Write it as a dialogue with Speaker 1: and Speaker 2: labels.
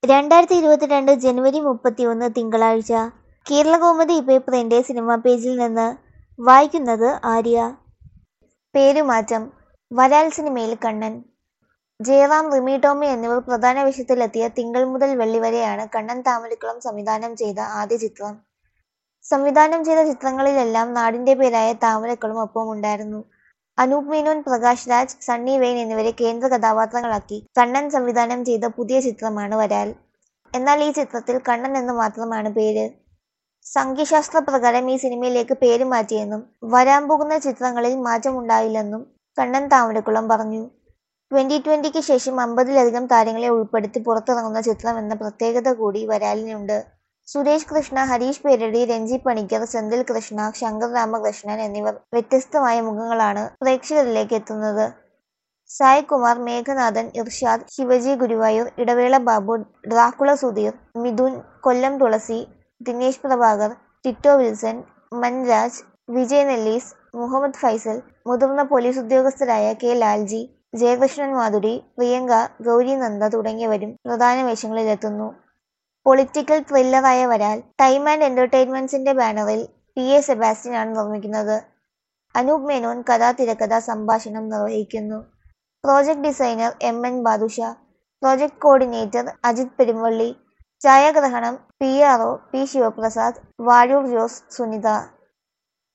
Speaker 1: 2022 ജനുവരി 31 തിങ്കളാഴ്ച. കേരളകൗമുദി പേപ്പറിന്റെ സിനിമാ പേജിൽ നിന്ന് വായിക്കുന്നത് ആര്യ. പേരുമാറ്റം. വരാൽ സിനിമയിൽ കണ്ണൻ. ജയറാം, റിമി ടോമി എന്നിവർ പ്രധാന വേഷത്തിലെത്തിയ തിങ്കൾ മുതൽ വെള്ളി വരെയാണ് കണ്ണൻ താമരക്കുളം സംവിധാനം ചെയ്ത ആദ്യ ചിത്രം. സംവിധാനം ചെയ്ത ചിത്രങ്ങളിലെല്ലാം നാടിന്റെ പേരായ താമരക്കുളം ഒപ്പമുണ്ടായിരുന്നു. അനൂപ് മേനോൻ, പ്രകാശ് രാജ്, സണ്ണി വെയ്ൻ എന്നിവരെ കേന്ദ്ര കഥാപാത്രങ്ങളാക്കി കണ്ണൻ സംവിധാനം ചെയ്ത പുതിയ ചിത്രമാണ് വരാൽ. എന്നാൽ ഈ ചിത്രത്തിൽ കണ്ണൻ എന്ന് മാത്രമാണ് പേര്. സംഖ്യശാസ്ത്ര പ്രകാരം ഈ സിനിമയിലേക്ക് പേര് മാറ്റിയെന്നും വരാൻ പോകുന്ന ചിത്രങ്ങളിൽ മാറ്റമുണ്ടായില്ലെന്നും കണ്ണൻ താമരക്കുളം പറഞ്ഞു. 2020-ക്ക് ശേഷം 50-ലധികം താരങ്ങളെ ഉൾപ്പെടുത്തി പുറത്തിറങ്ങുന്ന ചിത്രം എന്ന പ്രത്യേകത കൂടി വരാലിനുണ്ട്. സുരേഷ് കൃഷ്ണ, ഹരീഷ് പേരടി, രഞ്ജി പണിക്കർ, സെന്തിൽ കൃഷ്ണ, ശങ്കർ രാമകൃഷ്ണൻ എന്നിവർ വ്യത്യസ്തമായ മുഖങ്ങളാണ് പ്രേക്ഷകരിലേക്ക് എത്തുന്നത്. സായ് കുമാർ, മേഘനാഥൻ, ഇർഷാദ്, ശിവജി ഗുരുവായൂർ, ഇടവേള ബാബു, ഡ്രാക്കുള സുധീർ, മിഥുൻ, കൊല്ലം തുളസി, ദിനേശ് പ്രഭാകർ, ടിറ്റോ വിൽസൺ, മൻരാജ്, വിജയ് നെല്ലീസ്, മുഹമ്മദ് ഫൈസൽ, മുതിർന്ന പോലീസ് ഉദ്യോഗസ്ഥരായ കെ ലാൽജി, ജയകൃഷ്ണൻ മാധുരി, പ്രിയങ്ക, ഗൗരി നന്ദ തുടങ്ങിയവരും പ്രധാന വേഷങ്ങളിലെത്തുന്നു. പൊളിറ്റിക്കൽ ത്രില്ലറായ വരാൽ ടൈം ആൻഡ് എന്റർടൈൻമെന്റ്സിന്റെ ബാനറിൽ PA സെബാസ്റ്റ്യൻ ആണ് നിർമ്മിക്കുന്നത്. അനൂപ് മേനോൻ കഥ, തിരക്കഥ, സംഭാഷണം നിർവഹിക്കുന്നു. Project designer MN Badusha, project coordinator Ajith Perumballi, ഛായാഗ്രഹണം PRO P ശിവപ്രസാദ്, വാഴൂർ ജോസ്, സുനിത.